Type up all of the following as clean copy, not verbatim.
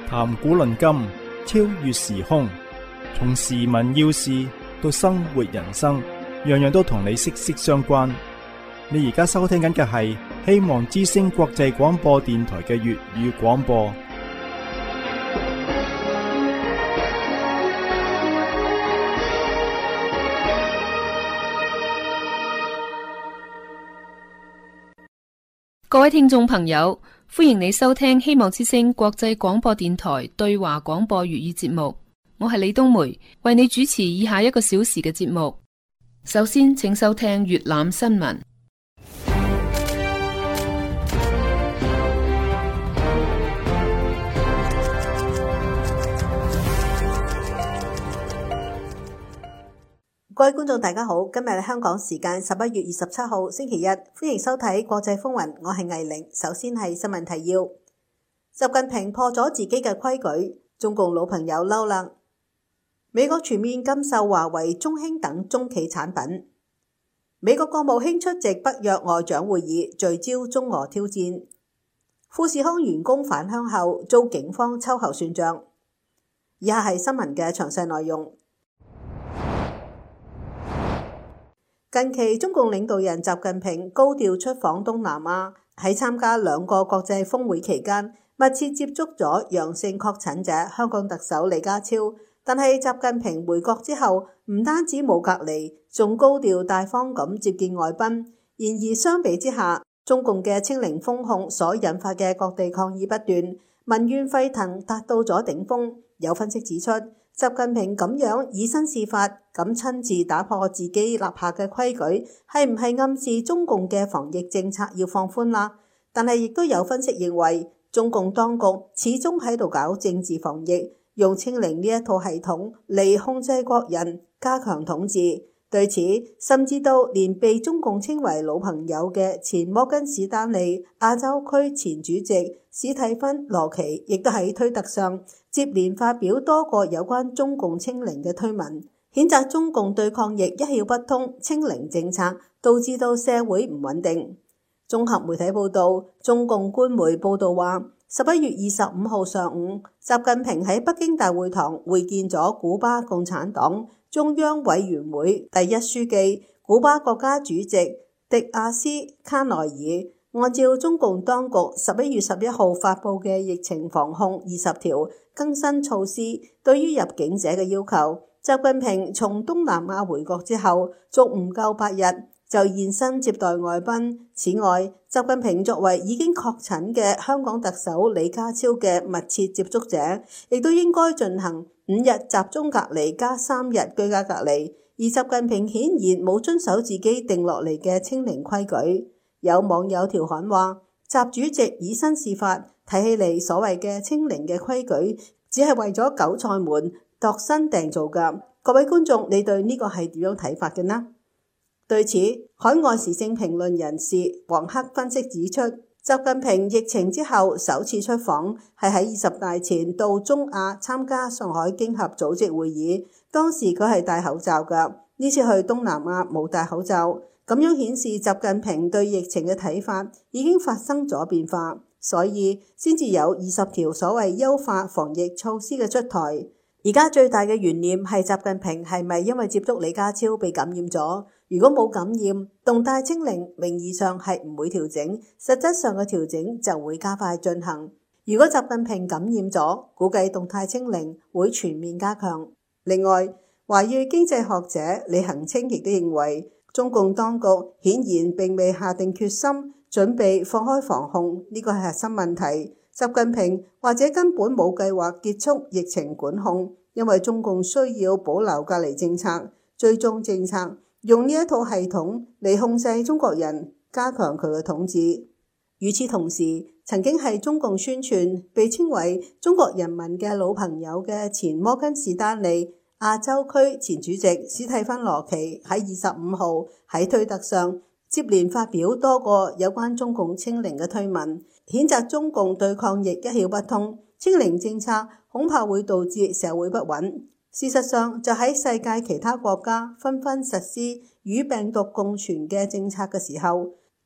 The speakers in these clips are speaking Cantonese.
談古論今，超越時空，從時聞要事到生活人生，樣樣都同你息息相關。你而家收聽緊嘅係希望之聲國際廣播電台嘅粵語廣播。 各位聽眾朋友，歡迎你收聽希望之聲國際廣播電台對華廣播粵語節目。我係李冬梅，為你主持以下1個小時嘅節目。首先，請收聽粵覽新聞。 各位觀眾大家好，今日係香港時間11月27號星期一，歡迎收睇國際風雲，我係魏玲。首先係新聞提要：習近平破咗自己嘅規矩，中共老朋友嬲啦。美國全面禁售華為、中興等中企產品。美國國務卿出席北約外長會議，聚焦中俄挑戰。富士康員工返鄉後遭警方秋後算賬。以下係新聞嘅詳細內容。近期中共領導人習近平高調出訪東南亞，喺參加2個國際峰會期間，密切接觸咗陽性確診者香港特首李家超。但係習近平回國之後，唔單止冇隔離，仲高調大方咁接見外賓。然而相比之下，中共嘅清零封控所引發嘅各地抗議不斷，民怨沸騰達到咗頂峰。有分析指出，習近平咁樣以身試法，咁親自打破自己立下嘅規矩，係唔係暗示中共嘅防疫政策要放寬啦？但係亦都有分析認為，中共當局始終喺度搞政治防疫，用清零呢一套系統嚟控制國人，加強統治。對此，甚至到連被中共稱為老朋友嘅前摩根士丹利亞洲區前主席史蒂芬羅奇，亦都喺推特上接連發表多個有關中共清零嘅推文，譴責中共對抗疫一竅不通，清零政策導致到社會唔穩定。綜合媒體報道，中共官媒報道話，11月25號上午，習近平喺北京大會堂會見咗古巴共產黨中央委員會第一書記、古巴國家主席迪亞斯卡內爾。按照中共當局11月11號發布嘅疫情防控20條更新措施，對於入境者嘅要求，習近平從東南亞回國之後，仲唔夠8日就現身接待外賓。此外，習近平作為已經確診嘅香港特首李家超嘅密切接觸者，亦都應該進行5日集中隔離加3日居家隔離。而習近平顯然冇遵守自己定落嚟嘅清零規矩。有網友調侃話，習主席以身試法，睇起嚟所謂嘅清零嘅規矩，只係為咗韭菜們度身訂造㗎。各位觀眾，你對呢個係點樣睇法嘅呢？對此，海外時政評論人士黃克分析指出，習近平疫情之後首次出訪係喺20大前到中亞參加上海經合組織會議，當時佢係戴口罩㗎。呢次去東南亞冇戴口罩，咁樣顯示習近平對疫情嘅睇法已經發生咗變化，所以先至有20條所謂優化防疫措施嘅出台。而家最大嘅懸念係習近平係咪因為接觸李家超被感染咗？如果冇感染，動態清零名義上係唔會調整，實質上嘅調整就會加快進行。如果習近平感染咗，估計動態清零會全面加強。另外，華裔經濟學者李恒清亦都認為，中共當局顯然並未下定決心準備放開防控，呢個係核心問題。習近平或者根本冇計劃結束疫情管控，因為中共需要保留隔離政策、追蹤政策，用呢一套系統嚟控制中國人，加強佢嘅統治。與此同時，曾經係中共宣傳被稱為中國人民嘅老朋友嘅前摩根士丹利亞洲區前主席史蒂芬羅奇喺25號喺推特上接連發表多個有關中共清零嘅推文，譴責中共對抗疫一竅不通，清零政策恐怕會導致社會不穩。事實上，就喺世界其他國家紛紛實施與病毒共存嘅政策嘅時候，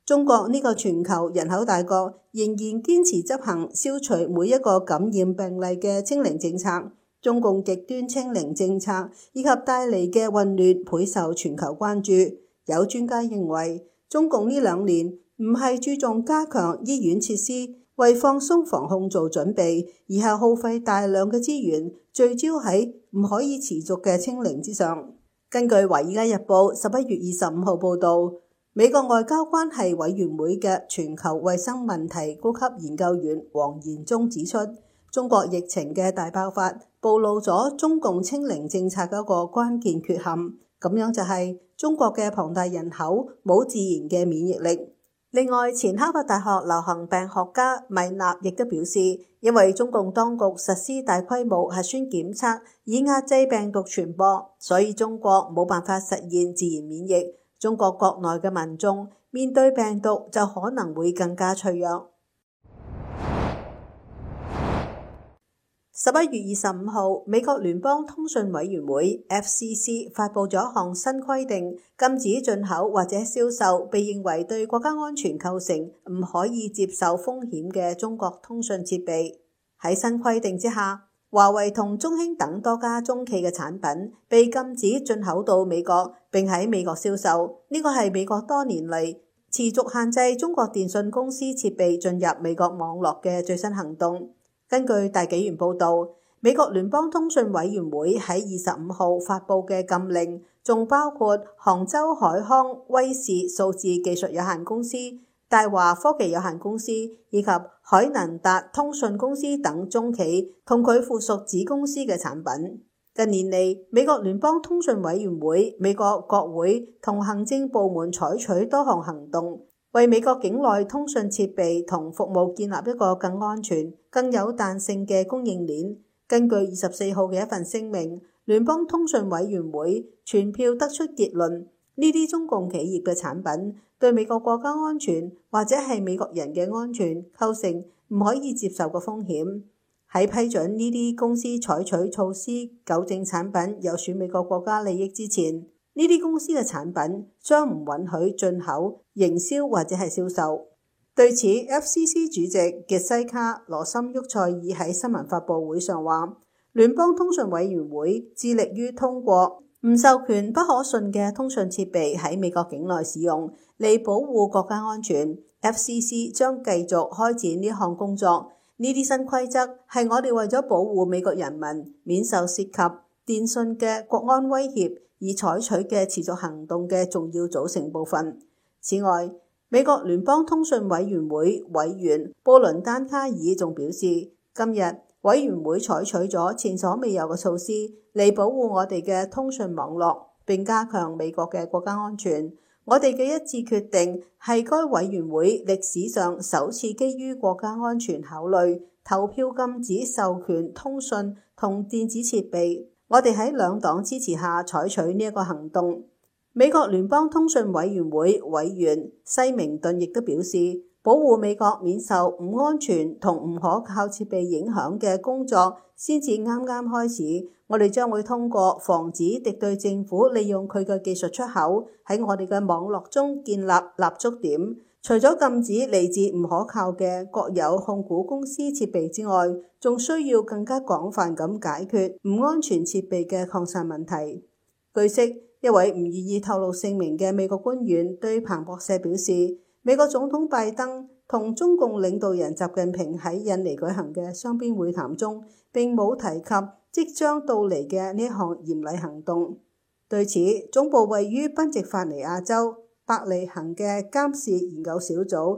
中國呢個全球人口大國仍然堅持執行消除每一個感染病例嘅清零政策。中共極端清零政策以及帶嚟嘅混亂倍受全球關注。有專家認為，中共呢2年唔係注重加強醫院設施，為放鬆防控做準備，而係耗費大量嘅資源，聚焦喺唔可以持續嘅清零之上。根據《華爾街日報》11月25號報導，美國外交關係委員會嘅全球衛生問題高級研究員黃延忠指出，中國疫情嘅大爆發暴露咗中共清零政策嗰個關鍵缺陷，咁樣就係中國嘅龐大人口冇自然嘅免疫力。另外，前哈佛大學流行病學家米納亦都表示，因為中共當局實施大規模核酸檢測以壓制病毒傳播，所以中國冇辦法實現自然免疫。中國國內嘅民眾面對病毒就可能會更加脆弱。11月25號，美國聯邦通訊委員會 FCC 發布咗一項新規定，禁止進口或者銷售被認為對國家安全構成唔可以接受風險嘅中國通訊設備。喺新規定之下，華為同中興等多家中企嘅產品被禁止進口到美國並喺美國銷售。呢個係美國多年嚟持續限制中國電信公司設備進入美國網絡嘅最新行動。根據大紀元報導，美國聯邦通訊委員會喺25號發布嘅禁令，仲包括杭州海康威視數字技術有限公司、大華科技有限公司以及海能達通訊公司等中企同佢附屬子公司嘅產品。近年嚟，美國聯邦通訊委員會、美國國會同行政部門採取多項行動，為美國境內通訊設備同服務建立一個更安全、更有彈性嘅供應鏈。根據24號嘅一份聲明，聯邦通訊委員會全票得出結論，呢啲中共企業嘅產品對美國國家安全或者係美國人嘅安全構成唔可以接受嘅風險。喺批准呢啲公司採取措施糾正產品有損美國國家利益之前，呢啲公司嘅產品將唔允許進口、營銷或者係銷售。對此 ，FCC 主席傑西卡·羅森沃塞爾喺新聞發佈會上話，聯邦通訊委員會致力於通過唔授權不可信嘅通訊設備喺美國境內使用嚟保護國家安全。FCC 將繼續開展呢項工作。呢啲新規則係我哋為咗保護美國人民免受涉及電信嘅國安威脅而採取嘅持續行動嘅重要組成部分。此外，美國聯邦通訊委員會委員布倫丹卡爾仲表示，今日委員會採取咗前所未有嘅措施嚟保護我哋嘅通訊網絡，並加強美國嘅國家安全。我哋嘅一致決定係該委員會歷史上首次基於國家安全考慮投票禁止授權通訊同電子設備。我哋喺兩黨支持下採取呢一個行動。美國聯邦通訊委員會委員西明頓亦都表示，保護美國免受唔安全同唔可靠設備影響嘅工作先至啱啱開始。我哋將會通過防止敵對政府利用佢嘅技術出口喺我哋嘅網絡中建立立足點。除咗禁止嚟自唔可靠嘅國有控股公司設備之外，仲需要更加廣泛咁解決唔安全設備嘅擴散問題。據悉，一位唔願意透露姓名嘅美國官員對彭博社表示，美國總統拜登同中共領導人習近平喺印尼舉行嘅雙邊會談中，並冇提及即將到嚟嘅呢項嚴厲行動。對此，總部位於賓夕法尼亞州伯利恆嘅監視研究小組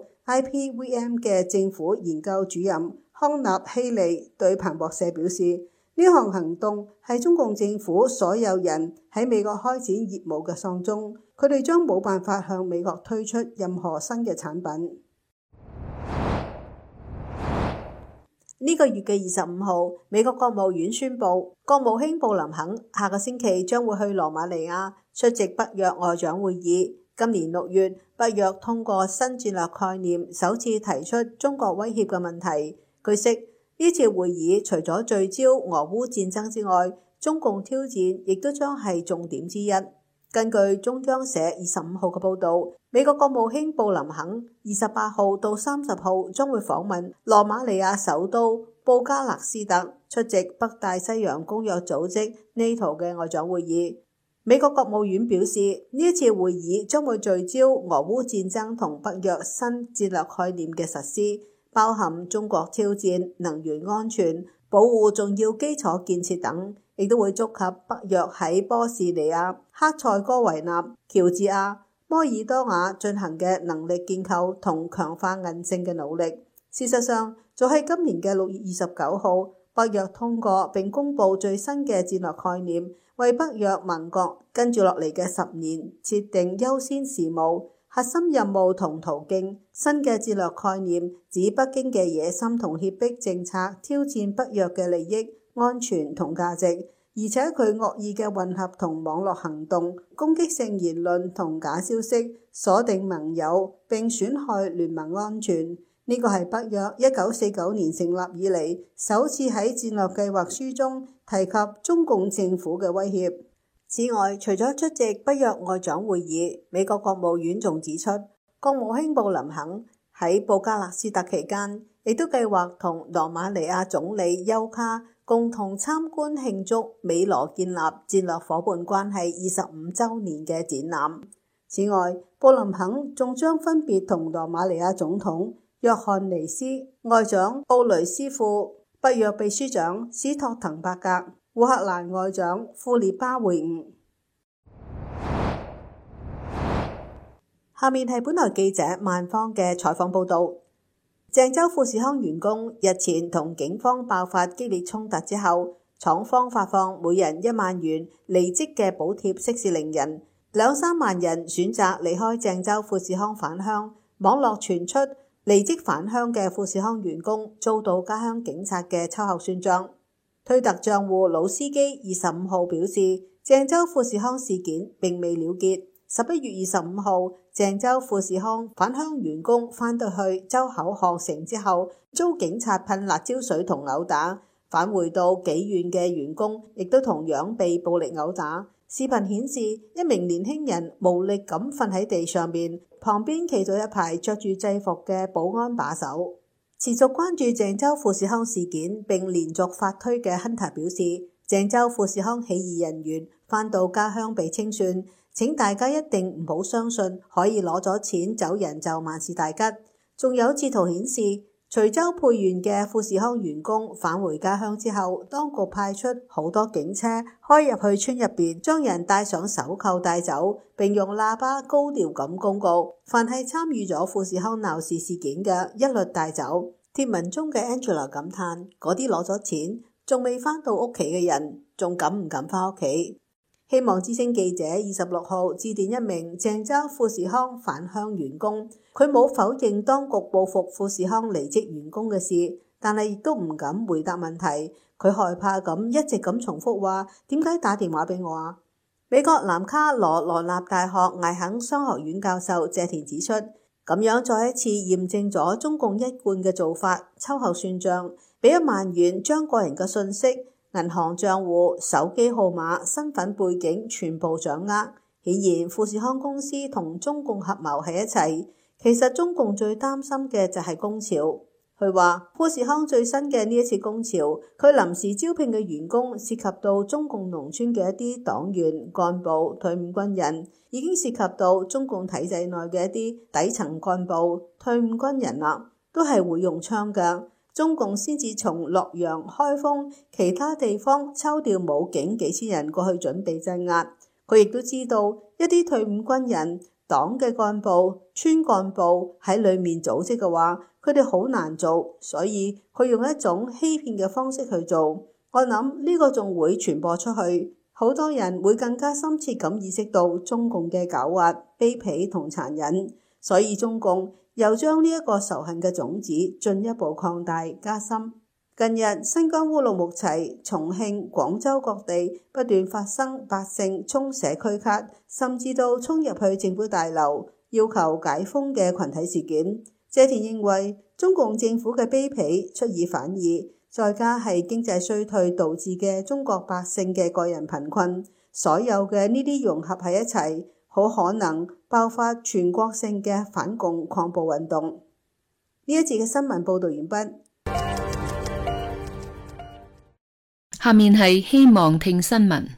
IPVM 嘅政府研究主任康納希利對彭博社表示，呢項行動係中共政府所有人喺美國開展業務嘅喪鐘，佢哋將冇辦法向美國推出任何新嘅產品。呢個月嘅25號，美國國務院宣布，國務卿布林肯下個星期將會去羅馬尼亞出席北約外長會議。今年6月，北約通過新戰略概念，首次提出中國威脅嘅問題。據悉，呢次會議除咗聚焦俄烏戰爭之外，中共挑戰亦都將係重點之一。根據中央社25號嘅報導， 美國國務卿布林肯28號到30號將會訪問羅馬尼亞首都布加勒斯特，出席北大西洋公約組織 NATO 嘅外長會議。美國國務院表示，呢一次會議將會聚焦俄烏戰爭同北約新戰略概念嘅實施，包含中國挑戰、能源安全、保護重要基礎建設等，亦都會觸及北約喺波士尼亞、克塞哥維納、喬治亞、摩爾多瓦進行嘅能力建構同強化韌性嘅努力。事實上，早喺今年嘅6月29號，北約通過並公布最新嘅戰略概念，為北約盟國跟住落嚟嘅10年設定優先事務、核心任務同途徑。新嘅戰略概念指北京嘅野心同脅迫政策挑戰北約嘅利益、安全同價值，而且佢惡意嘅混合同網絡行動、攻擊性言論同假消息鎖定盟友並損害聯盟安全。呢個係北約1949年成立以嚟首次喺戰略計劃書中提及中共政府嘅威脅。此外，除咗出席北約外長會議，美國國務院仲指出，國務卿布林肯喺布加勒斯特期間，亦都計劃同羅馬尼亞總理丘卡共同參觀慶祝美羅建立戰略夥伴關係25週年嘅展覽。此外，布林肯仲將分別同羅馬尼亞總統約翰尼斯、外長奧雷斯庫、北約秘書長斯托滕伯格、烏克蘭外長庫列巴會晤。下面係本台記者萬芳嘅採訪報導。鄭州富士康員工日前同警方爆發激烈衝突之後，廠方發放每人1萬元離職嘅補貼，息事寧人，2-3萬人選擇離開鄭州富士康返鄉。網絡傳出離職返鄉嘅富士康員工遭到家鄉警察嘅秋後算賬。推特賬戶老司機25號表示，鄭州富士康事件並未了結。11月25號，鄭州富士康返鄉員工返到去周口航城之後，遭警察噴辣椒水同毆打。返回到紀縣嘅員工亦都同樣被暴力毆打。視頻顯示，一名年輕人無力咁瞓喺地上面，旁邊企咗一排着住制服嘅保安把守。持續關注鄭州富士康事件並連續發推嘅 Hunter 表示，鄭州富士康起義人員返到家鄉被清算，請大家一定唔好相信可以攞咗錢走人就萬事大吉。仲有截圖顯示，徐州沛縣嘅富士康員工返回家鄉之後，當局派出好多警車開入去村入邊，將人戴上手銬帶走，並用喇叭高調咁公告，凡係參與咗富士康鬧事事件嘅一律帶走。貼文中嘅 Angela 感嘆，嗰啲攞咗錢仲未返到屋企嘅人，仲敢唔敢返屋企？希望之聲記者26號致電一名鄭州富士康返鄉員工，佢冇否認當局報復富士康離職員工嘅事，但係亦都唔敢回答問題。佢害怕咁一直咁重複話，點解打電話俾我啊？美國南卡羅來納大學艾肯商學院教授謝田指出，咁樣再一次驗證咗中共一貫嘅做法，秋後算賬，俾1萬元將個人嘅信息、銀行賬戶、手機號碼、身份背景全部掌握。顯然富士康公司同中共合謀喺一齊。其實中共最擔心嘅就係工潮。佢話富士康最新嘅呢一次工潮，佢臨時招聘嘅員工涉及到中共農村嘅一啲黨員、幹部、退伍軍人，已經涉及到中共體制內嘅一啲底層幹部、退伍軍人啦，都係會用槍㗎。中共先至從洛陽、開封其他地方抽調武警幾千人過去準備鎮壓。佢亦都知道一啲退伍軍人、黨嘅幹部、村幹部喺裡面組織嘅話，佢哋好難做，所以佢用一種欺騙嘅方式去做。我諗呢個仲會傳播出去，好多人會更加深切咁意識到中共嘅狡猾、卑鄙同殘忍，所以中共又將呢一個仇恨嘅種子進一步擴大加深。近日新疆烏魯木齊、重慶、廣州各地不斷發生百姓衝社區卡，甚至到衝入去政府大樓要求解封嘅群體事件。謝田認為中共政府嘅卑鄙出爾反爾，再加係經濟衰退導致嘅中國百姓嘅個人貧困，所有嘅呢啲融合喺一齊， 好可能爆發全國性嘅反共抗暴運動。呢一節嘅新聞報道完畢。 下面係希望聽新聞。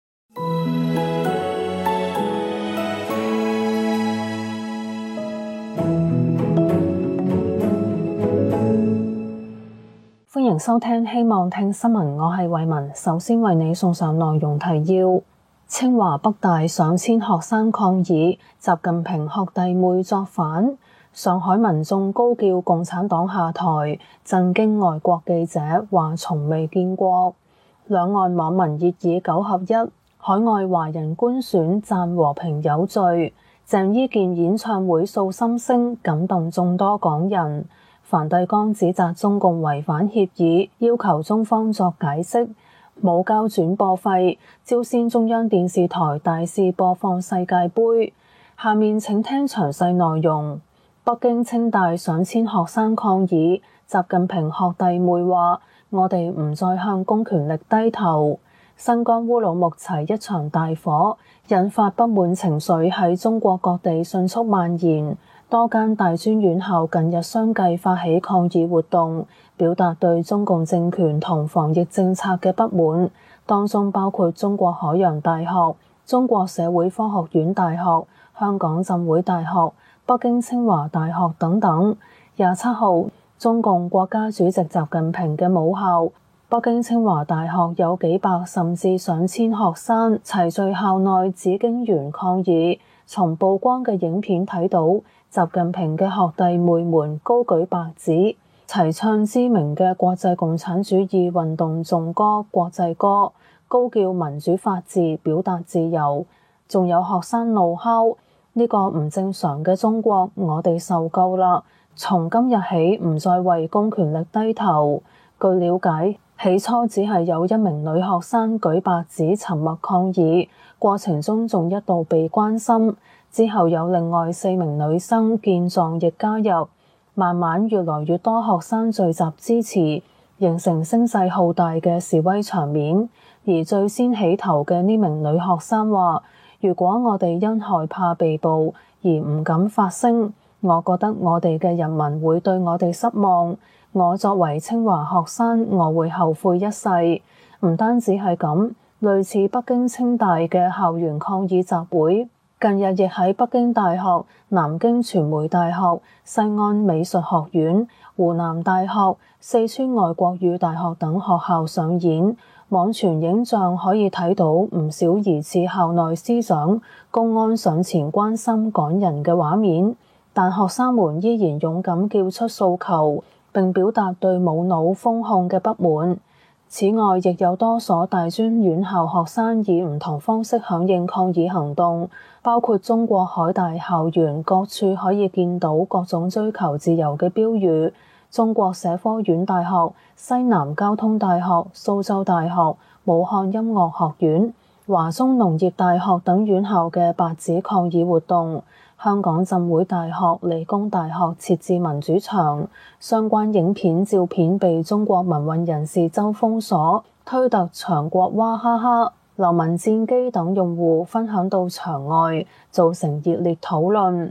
歡迎收聽希望聽新聞，我係慧文。首先為你送上內容提要：清華北大上千學生抗議，習近平學弟妹作反；上海民眾高叫共產黨下台，震驚外國記者話從未見過。兩岸網民熱議9合1，海外華人官選讚和平有序。鄭伊健演唱會訴心聲，感動眾多港人。梵蒂岡指責中共違反協議，要求中方作解釋，冇交轉播費。朝鮮中央電視台大肆播放世界盃。下面請聽詳細內容。北京清大上千學生抗議，習近平學弟妹話：我哋唔再向公權力低頭。新疆烏魯木齊一場大火，引發不滿情緒喺中國各地迅速蔓延。多間大專院校近日相繼發起抗議活動，表達對中共政權同防疫政策嘅不滿，當中包括中國海洋大學、中國社會科學院大學、香港浸會大學、北京清華大學等等。27號，中共國家主席習近平嘅母校北京清華大學有幾百甚至上千學生齊聚校內紫荊園抗議。從曝光嘅影片睇到，習近平嘅學弟妹們高舉白紙，齊唱知名嘅國際共產主義運動頌歌國際歌，高叫民主法治，表達自由。仲有學生怒敲：呢個唔正常嘅中國，我哋受夠啦！從今日起唔再為公權力低頭。據了解，起初只係有1名女學生舉白紙沉默抗議，過程中仲一度被關心。之後有另外4名女生見狀亦加入，慢慢越來越多學生聚集支持，形成聲勢浩大嘅示威場面。而最先起頭嘅呢名女學生話：如果我哋因害怕被捕而唔敢發聲，我覺得我哋嘅人民會對我哋失望。我作為清華學生，我會後悔一世。唔單止係咁，類似北京清大嘅校園抗議集會，近日亦喺北京大學、南京傳媒大學、西安美術學院、湖南大學、四川外國語大學等學校上演。網傳影像可以睇到唔少疑似校內師長、公安上前關心趕人嘅畫面，但學生們依然勇敢叫出訴求，並表達對冇腦封控嘅不滿。此外，亦有多所大專院校學生以唔同方式響應抗議行動，包括中國海大校園各處可以見到各種追求自由嘅標語，中國社科院大學、西南交通大學、蘇州大學、武漢音樂學院、華中農業大學等院校嘅白紙抗議活動。香港浸會大學、理工大學設置民主牆，相關影片照片被中國民運人士周封鎖，推特牆國娃哈哈、流民戰機等用戶分享到牆外，造成熱烈討論。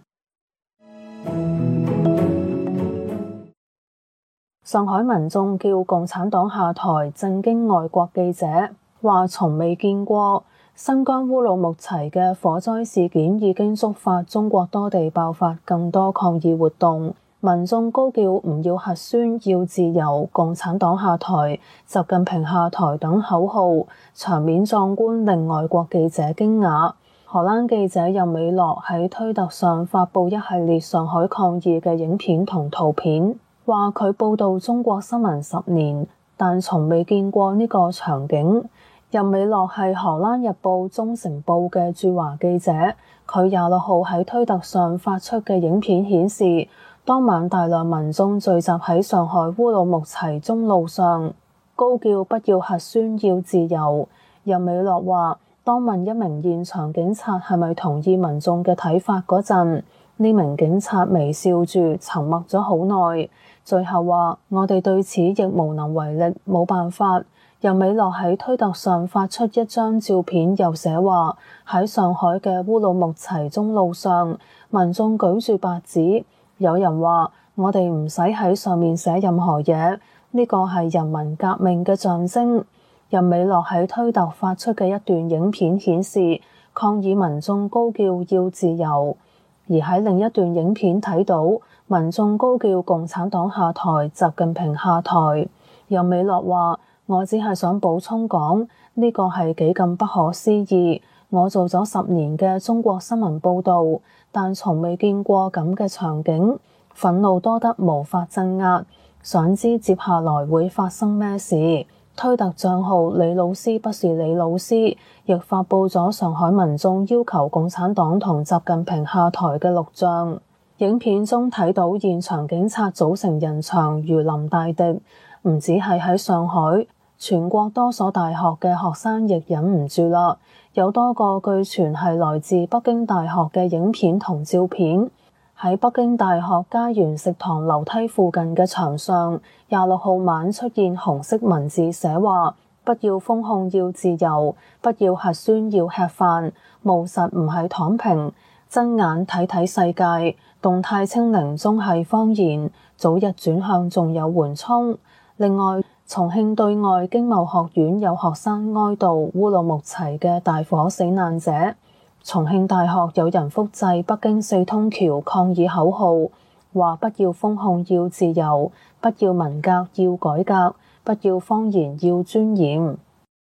上海民眾叫共產黨下台，震驚外國記者，話從未見過。新疆烏魯木齊嘅火災事件已經觸發中國多地爆發更多抗議活動，民眾高叫唔要核酸、要自由、共產黨下台、習近平下台等口號，場面壯觀，令外國記者驚訝。荷蘭記者任美樂喺推特上發布一系列上海抗議嘅影片同圖片，話佢報導中國新聞10年，但從未見過呢個場景。任美樂係荷蘭日報中城報嘅駐華記者，佢26號喺推特上發出嘅影片顯示，當晚大量民眾聚集喺上海烏魯木齊中路上，高叫不要核酸，要自由。任美樂話，當問一名現場警察係咪同意民眾嘅睇法嗰陣，呢名警察微笑住沉默咗好耐，最後話我哋對此亦無能為力，冇辦法。 任美樂喺推特上發出一張照片，又寫話喺上海嘅烏魯木齊中路上，民眾舉住白紙，有人話我哋唔使喺上面寫任何嘢，呢個係人民革命嘅象徵。任美樂喺推特發出嘅一段影片顯示，抗議民眾高叫要自由，而喺另一段影片睇到民眾高叫共產黨下台、習近平下台。任美樂話：我只係想補充講，呢個係幾咁不可思議。我做咗10年嘅中國新聞報導，但從未見過咁嘅場景，憤怒多得無法鎮壓，想知接下來會發生咩事。推特帳號李老師不是李老師亦發布咗上海民眾要求共產黨同習近平下台嘅錄像。影片中睇到現場警察組成人牆如臨大敵，唔止係喺上海，全國多所大學嘅學生亦忍唔住啦。有多個據傳係來自北京大學嘅影片同照片。喺北京大學家園食堂樓梯附近嘅牆上，26號晚出現紅色文字寫話：不要封控要自由，不要核酸要吃飯，務實唔係躺平，睜眼睇睇世界，動態清零終係謊言，早日轉向仲有緩衝。另外，重慶對外經貿學院有學生哀悼烏魯木齊嘅大火死難者。重慶大學有人複製北京4通橋抗議口號，話不要封控要自由，不要文革要改革，不要謊言要尊嚴。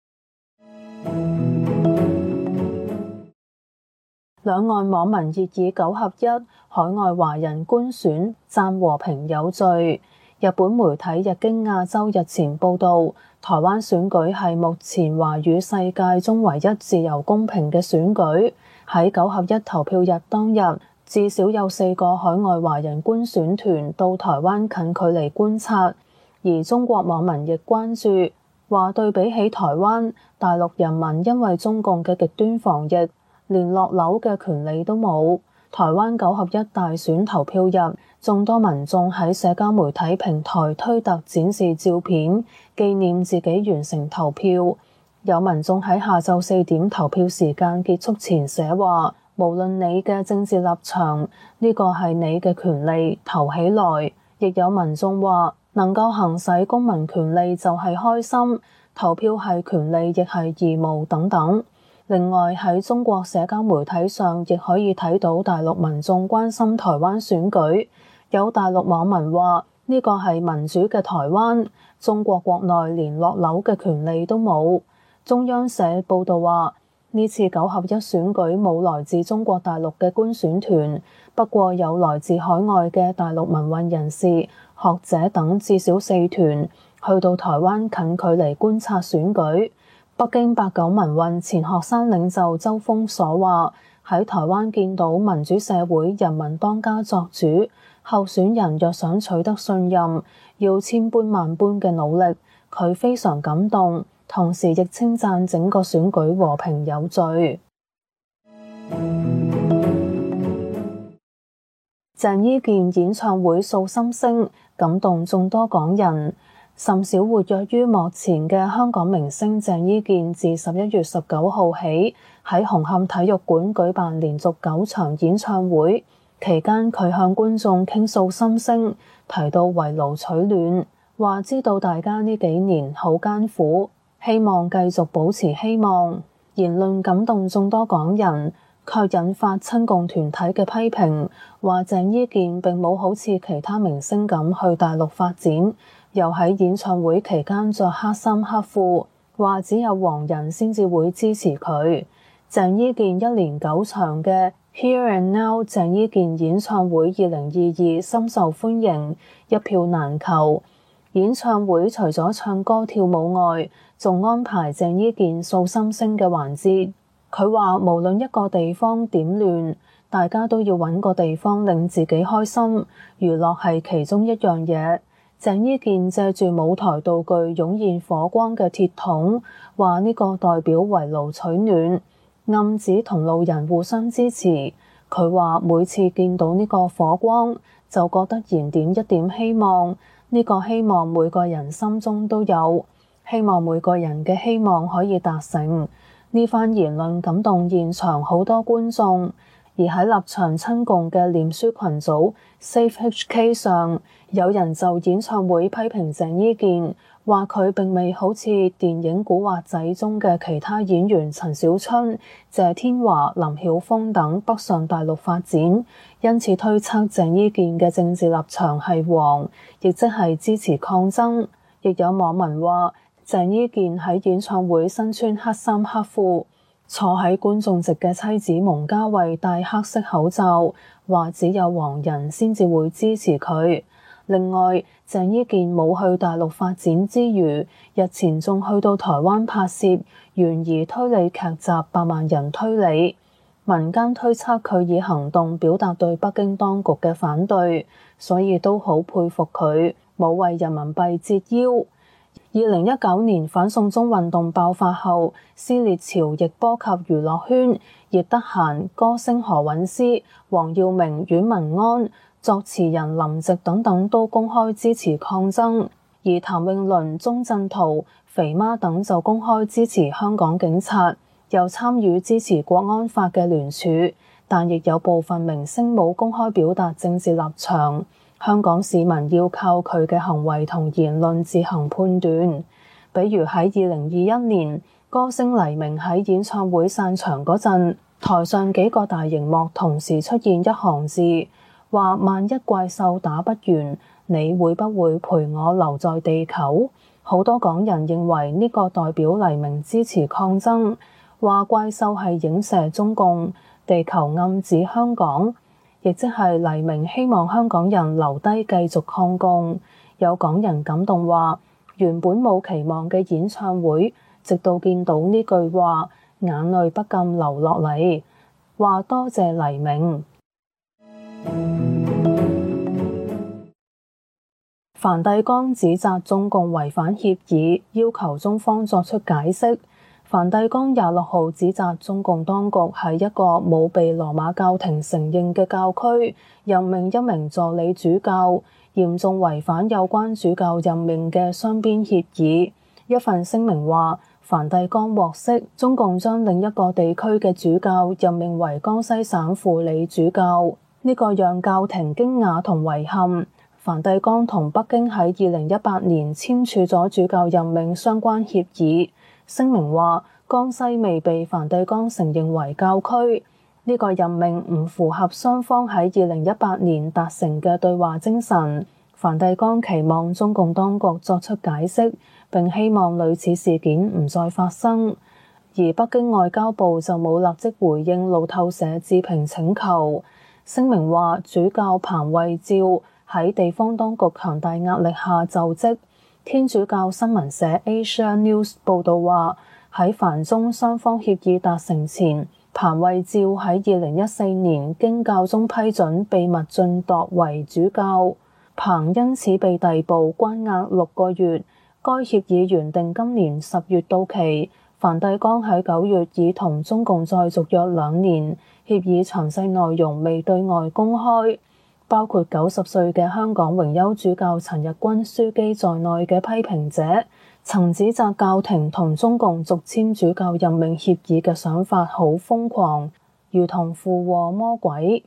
兩岸網民熱議9合1，海外華人官選讚和平有序。日本媒體日經亞洲日前報導，台灣選舉係目前華語世界中唯一自由公平嘅選舉。喺9合1投票日當日，至少有4個海外華人官選團到台灣近距離觀察。而中國網民亦關注，話對比起台灣，大陸人民因為中共嘅極端防疫，連落樓嘅權利都冇。台灣9合1大選投票日，眾多民眾喺社交媒體平台推特展示照片，紀念自己完成投票。有民眾喺下晝4點投票時間結束前寫話：無論你嘅政治立場，呢個係你嘅權利，投起來。亦有民眾話：能夠行使公民權利就係開心，投票係權利亦係義務等等。另外喺中國社交媒體上亦可以睇到大陸民眾關心台灣選舉。有大陸網民話：呢個係民主嘅台灣，中國國內連落樓嘅權利都冇。中央社報導話，呢次9合1選舉冇來自中國大陸嘅官選團，不過有來自海外嘅大陸民運人士、學者等至少4團去到台灣近距離觀察選舉。北京89民運前學生領袖周鋒所話：喺台灣見到民主社會人民當家作主，候選人若想取得信任，要千般萬般嘅努力，佢非常感動。同時亦稱讚整個選舉和平有序。鄭伊健演唱會訴心聲，感動眾多港人。甚少活躍於幕前嘅香港明星鄭伊健，自11月19號起喺紅磡體育館舉辦連續9場演唱會，期間佢向觀眾傾訴心聲，提到圍爐取暖，話知道大家呢幾年好艱苦，希望繼續保持希望。言論感動眾多港人，卻引發親共團體嘅批評，話鄭伊健並冇好似其他明星咁去大陸發展，又喺演唱會期間着黑衫黑褲，話只有黃人先至會支持佢。鄭伊健一連9場嘅 Here and Now 鄭伊健演唱會2022深受歡迎，一票難求。演唱會除咗唱歌跳舞外，仲安排鄭伊健訴心聲嘅環節。佢話無論一個地方點亂，大家都要揾個地方令自己開心，娛樂係其中一樣嘢。鄭伊健借住舞台道具湧現火光嘅鐵桶，話呢個代表圍爐取暖，暗指同路人互相支持。佢話每次見到呢個火光，就覺得燃點一點希望，呢個希望每個人心中都有。 希望每個人嘅希望可以達成。呢番言論感動現場好多觀眾，而喺立場親共嘅臉書群組 SafeHK 上，有人就演唱會批評鄭伊健，話佢並未好似電影《古惑仔》中嘅其他演員陳小春、謝天華、林曉峰等北上大陸發展，因此推測鄭伊健嘅政治立場係黃，亦即係支持抗爭。亦有網民話，鄭伊健喺演唱會身穿黑衫黑褲，坐喺觀眾席嘅妻子蒙嘉慧戴黑色口罩，話只有黃人先至會支持佢。另外，鄭伊健冇去大陸發展之餘，日前仲去到台灣拍攝懸疑推理劇集《百萬人推理》，民間推測佢以行動表達對北京當局嘅反對，所以都好佩服佢冇為人民幣折腰。2019年反送中運動爆發後，撕裂潮亦波及娛樂圈，葉德嫻、歌星何韻詩、黃耀明、阮文安、作詞人林夕等等都公開支持抗爭，而譚詠麟、鐘鎮濤、肥媽等就公開支持香港警察，又參與支持國安法嘅聯署，但亦有部分明星冇公開表達政治立場。香港市民要靠佢嘅行為同言論自行判斷。比如喺2021年，歌星黎明喺演唱會散場嗰陣，台上幾個大熒幕同時出現一行字，話萬一怪獸打不完，你會不會陪我留在地球？好多港人認為呢個代表黎明支持抗爭，話怪獸係影射中共，地球暗指香港。亦即係黎明希望香港人留低繼續抗共。有港人感動話，原本冇期望嘅演唱會，直到見到呢句話，眼淚不禁流落嚟，話多謝黎明。梵蒂岡指責中共違反協議，要求中方作出解釋。梵蒂岡26號指責中共當局喺一個冇被羅馬教廷承認嘅教區任命一名助理主教，嚴重違反有關主教任命嘅雙邊協議。一份聲明話，梵蒂岡獲悉中共將另一個地區嘅主教任命為江西省輔理主教，呢個讓教廷驚訝同遺憾。梵蒂岡同北京喺2018年簽署咗主教任命相關協議。聲明話，江西未被梵蒂岡承認為教區，呢個任命唔符合雙方喺2018年達成嘅對話精神。梵蒂岡期望中共當局作出解釋，並希望類似事件唔再發生。而北京外交部就冇立即回應路透社置評請求。聲明話，主教彭慧照喺地方當局強大壓力下就職。天主教新聞社 Asia News 報導話，喺梵中雙方協議達成前，彭慧照喺2014年經教宗批准秘密晉鐸為主教，彭因此被逮捕關押6個月。該協議原定今年10月到期，梵蒂岡喺9月已同中共再續約2年，協議詳細內容未對外公開。包括90歲嘅香港榮休主教陳日君樞機在內嘅批評者，曾指責教廷同中共續簽主教任命協議嘅想法好瘋狂，如同附和魔鬼。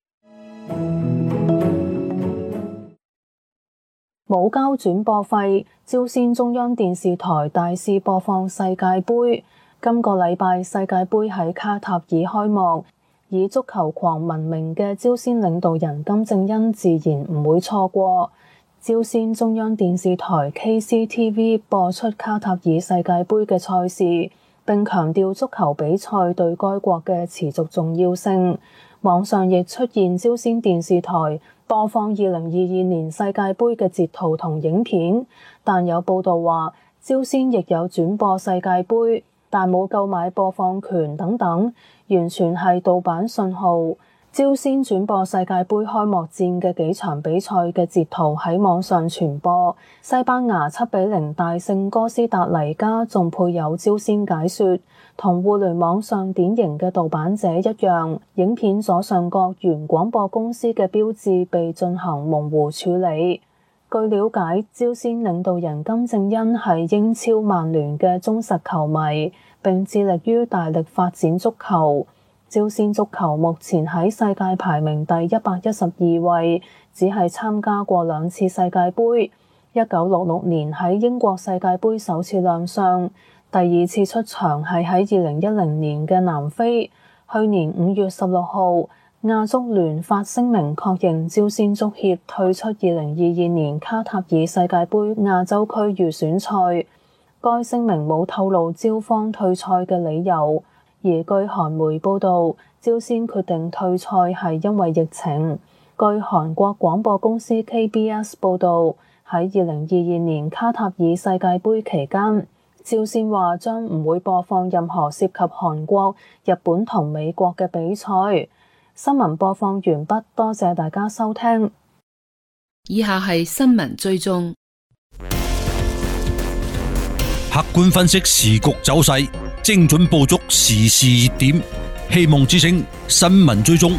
冇交轉播費，朝鮮中央電視台大肆播放世界盃。今個禮拜世界盃喺卡塔爾開幕。以足球狂聞名嘅朝鮮領導人金正恩自然唔會錯過。朝鮮中央電視台 KCTV 播出卡塔爾世界盃嘅賽事，並強調足球比賽對該國嘅持續重要性。網上亦出現朝鮮電視台播放2022年世界盃嘅截圖同影片，但有報道話朝鮮亦有轉播世界盃，但冇購買播放權等等，完全係盜版信號。朝鮮轉播世界盃開幕戰嘅幾場比賽嘅截圖喺網上傳播，西班牙7-0大勝哥斯達黎加，仲配有朝鮮解說，同互聯網上典型嘅盜版者一樣，影片左上角原廣播公司嘅標誌被進行模糊處理。 據了解，朝鮮領導人金正恩係英超曼聯嘅忠實球迷，並致力於大力發展足球。朝鮮足球目前喺世界排名第112位，只係參加過2次世界盃。1966年喺英國世界盃首次亮相，第2次出場係喺2010年嘅南非。去年5月16號，亞足聯發聲明確認朝鮮足協退出2022年卡塔爾世界盃亞洲區預選賽。該聲明冇透露朝方退賽嘅理由，而據韓媒報導，朝鮮決定退賽係因為疫情。據韓國廣播公司 KBS 報導，喺2022年卡塔爾世界盃期間，朝鮮話將唔會播放任何涉及韓國、日本同美國嘅比賽。新聞播放完畢，多謝大家收聽。 以下係新聞追蹤， 客觀分析時局走勢，精準捕捉時事熱點。希望之聲新聞追蹤。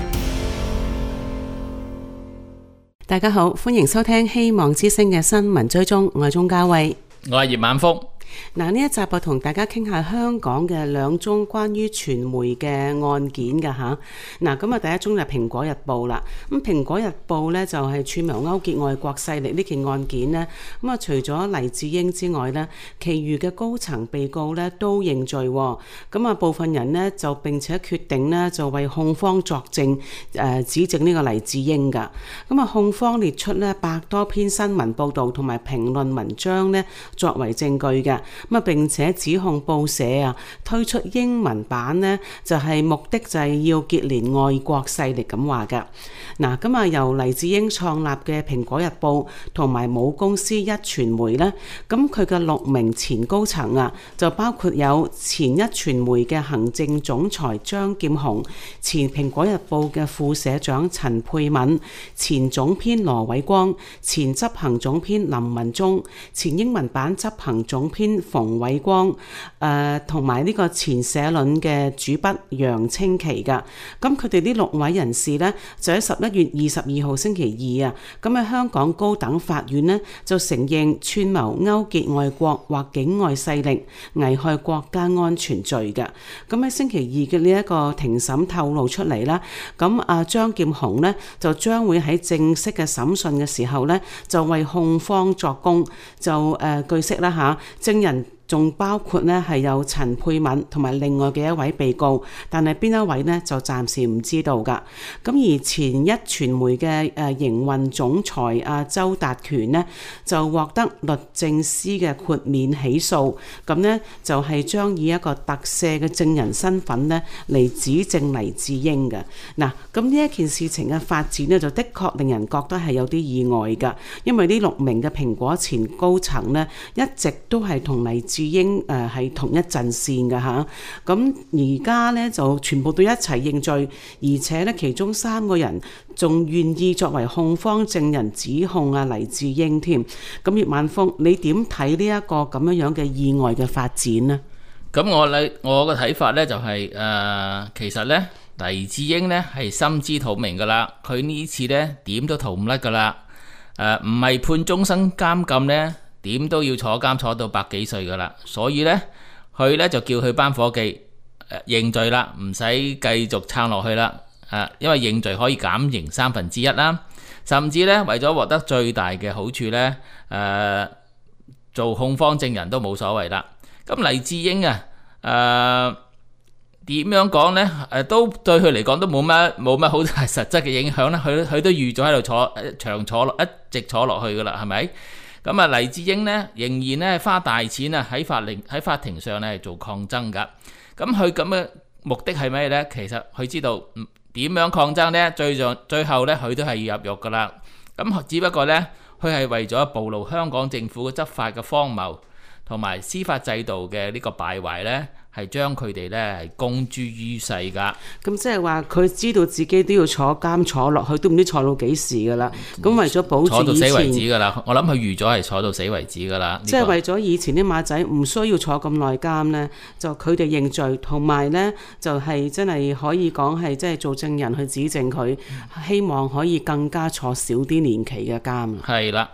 大家好，歡迎收聽希望之聲嘅新聞追蹤，我係鍾嘉慧， 我係葉晚福。 嗱，呢一集我同大家傾下香港嘅2宗關於傳媒嘅案件㗎吓。嗱，咁啊第一宗就係蘋果日報啦。咁蘋果日報呢，就係串謀勾結外國勢力呢件案件呢。咁啊除咗黎智英之外呢，其餘嘅高層被告呢都認罪。咁啊部分人呢，就並且決定呢，就為控方作證，指證呢個黎智英㗎。咁啊控方列出呢100多篇新聞報導同埋評論文章呢作為證據嘅。咁啊並且指控報社啊推出英文版呢，就係目的就係要結連外國勢力咁話㗎。嗱，咁啊由黎智英創立嘅蘋果日報同埋母公司壹傳媒呢，咁佢嘅6名前高層啊，就包括有前壹傳媒嘅行政總裁張劍虹、前蘋果日報嘅副社長陳沛敏、前總編羅偉光、前執行總編林文忠、前英文版執行總編馮偉光，同埋呢個前社論嘅主筆楊清奇噶。咁佢哋呢6位人士呢，就喺11月22號星期二啊，咁喺香港高等法院呢，就承認串謀勾結外國或境外勢力危害國家安全罪嘅。咁喺星期二嘅呢一個庭審透露出嚟啦，咁啊張劍虹呢，就將會喺正式嘅審訊嘅時候呢，就為控方作供，就據悉啦吓，證人仲包括呢係有陳沛敏同埋另外嘅一位被告，但係邊一位呢就暫時唔知道㗎。咁而前壹傳媒嘅營運總裁周達權呢，就獲得律政司嘅豁免起訴，咁呢就係將以一個特赦嘅證人身份呢嚟指證黎智英嘅。嗱，咁呢一件事情嘅發展呢，就的確令人覺得係有啲意外㗎，因為呢6名嘅蘋果前高層呢，一直都係同黎智英係同一陣線嘅吓。咁而家呢，就全部都一齊認罪，而且呢，其中3個人仲願意作為控方證人指控黎智英添。咁葉晚風，你點睇呢一個咁樣嘅意外嘅發展呢？ 咁我嘅睇法呢，就係其實呢，黎智英呢係心知肚明噶啦，佢呢次呢點都逃唔甩噶啦。唔係判終身監禁呢，點都要坐監坐到100幾歲噶啦。所以呢，佢呢就叫佢班伙計認罪啦，唔使繼續撐落去啦。因為認罪可以減刑1/3啦，甚至呢，為咗獲得最大嘅好處呢，做控方證人都冇所謂啦。咁黎智英點樣講呢？都對佢嚟講都冇乜好大實質嘅影響啦。佢都預咗喺度一直坐落去噶啦，係咪？咁啊，黎智英呢，仍然呢花大錢啊喺法庭上呢做抗爭噶。咁佢咁嘅目的係咩呢？其實佢知道點樣抗爭呢？最後呢，佢都係要入獄噶啦。咁只不過呢，佢係為咗暴露香港政府嘅執法嘅荒謬同埋司法制度嘅呢個敗壞呢，係將佢哋呢係公諸於世㗎。咁即係話佢知道自己都要坐監坐落去，都唔知坐到幾時㗎啦。咁為咗保住坐到死為止㗎啦。我諗佢預咗係坐到死為止㗎啦。 即係為咗以前啲馬仔唔需要坐咁耐監呢，就佢哋認罪，同埋呢就係真係可以講係即係做證人去指證佢，希望可以更加坐少啲年期嘅監。 係啦。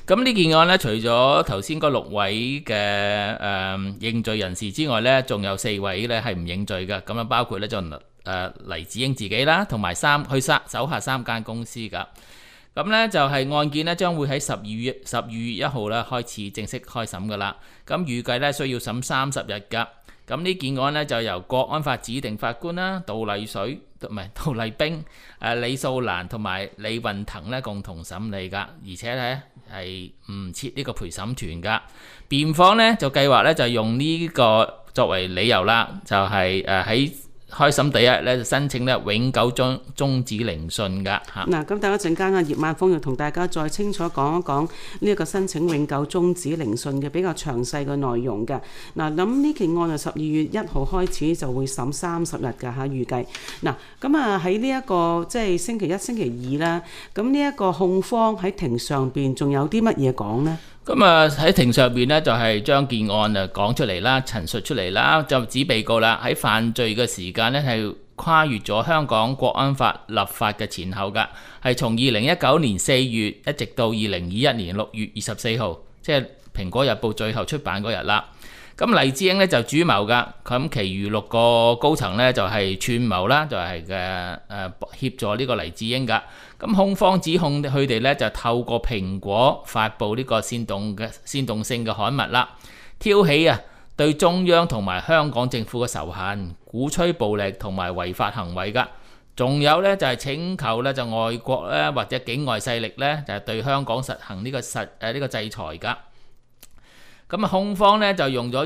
咁呢件案呢，除咗頭先嗰6位嘅認罪人士之外呢，仲有4位呢係唔認罪嘅。咁啊，包括呢就黎智英自己啦，同埋佢手下3間公司㗎。咁呢就係案件呢將會喺12月1號呢開始正式開審㗎啦。咁預計呢需要審30日㗎。咁呢件案呢就由國安法指定法官啦，杜麗冰、李素蘭同埋李運騰呢共同審理㗎，而且呢係唔設呢個陪審團㗎。辯方呢就計劃呢就用呢個作為理由啦，就係喺開審第一日咧，就申請咧永久終止聆訊㗎嚇。 嗱，咁等一陣間啊，葉萬峰要同大家再清楚講一講呢一個申請永久終止聆訊嘅比較詳細嘅內容嘅。嗱，咁呢件案就12月1號開始就會審30日㗎嚇，預計。嗱，咁啊喺呢一個即係星期1、星期2啦，咁呢一個控方喺庭上邊仲有啲乜嘢講呢？ 咁啊喺庭上邊呢，就係將件案啊講出嚟啦，陳述出嚟啦，就指被告啦喺犯罪嘅時間呢，係跨越咗香港國安法立法嘅前後㗎，係從2019年4月一直到2021年6月24號，即係《蘋果日報》最後出版嗰日啦。咁黎智英呢就主謀㗎，咁其餘6個高層呢就係串謀啦，就係協助呢個黎智英㗎。咁控方指控佢哋呢就透過蘋果發布呢個煽動性嘅刊物啦，挑起對中央同埋香港政府嘅仇恨，鼓吹暴力同埋違法行為㗎。仲有呢就係請求呢就外國呢或者境外勢力呢就係對香港實行呢個制裁㗎。咁控方呢就用咗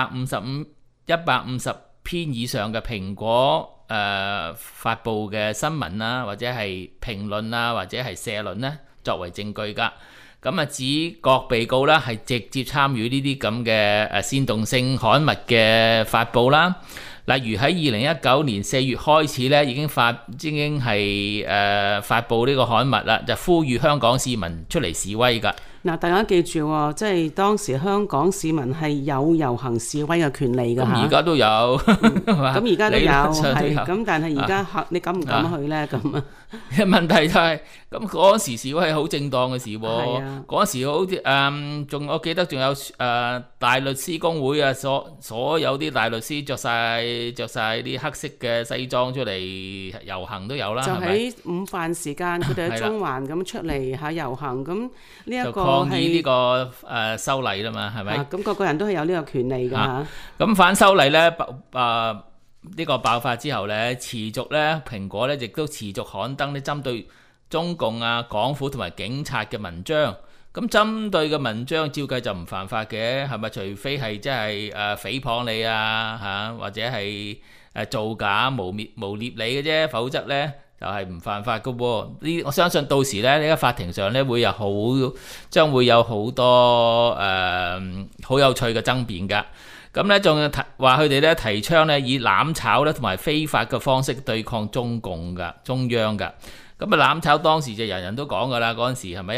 150篇以上嘅蘋果發布嘅新聞啦，或者係評論啊，或者係社論呢作為證據㗎。咁啊指各被告啦係直接參與呢啲咁嘅煽動性刊物嘅發布啦。例如喺2019年4月開始呢，已經係發布呢個刊物啦，就呼籲香港市民出嚟示威㗎。 嗱，大家記住喎，即係當時香港市民係有遊行示威嘅權利㗎嚇。 而家都有， 咁而家都有，係咁，但係而家你敢唔敢去呢？咁啊， 問題就係咁嗰時示威係好正當嘅事喎。嗰時好似仲我記得仲有大律師公會啊，所有啲大律師着晒啲黑色嘅西裝出嚟遊行都有啦， 就係咪？ 喺午飯時間，佢哋喺中環咁出嚟嚇遊行，咁呢一個抗議呢個修例啦嘛，係咪？ 咁個個人都係有呢個權利㗎嚇。 咁反修例呢，呢個爆發之後呢，持續呢，蘋果呢亦都持續刊登呢針對中共啊、港府同埋警察嘅文章。咁針對嘅文章照計就唔犯法嘅，係咪？除非係即係誹謗你啊或者係造假誣衊你嘅啫，否則呢就係唔犯法嘅喎。我相信到時呢，呢個法庭上呢將會有好多好有趣嘅爭辯㗎。咁呢仲話佢哋呢提倡呢以攬炒呢同埋非法嘅方式對抗中央㗎。咁啊攬炒當時就人人都講㗎啦，嗰陣時係咪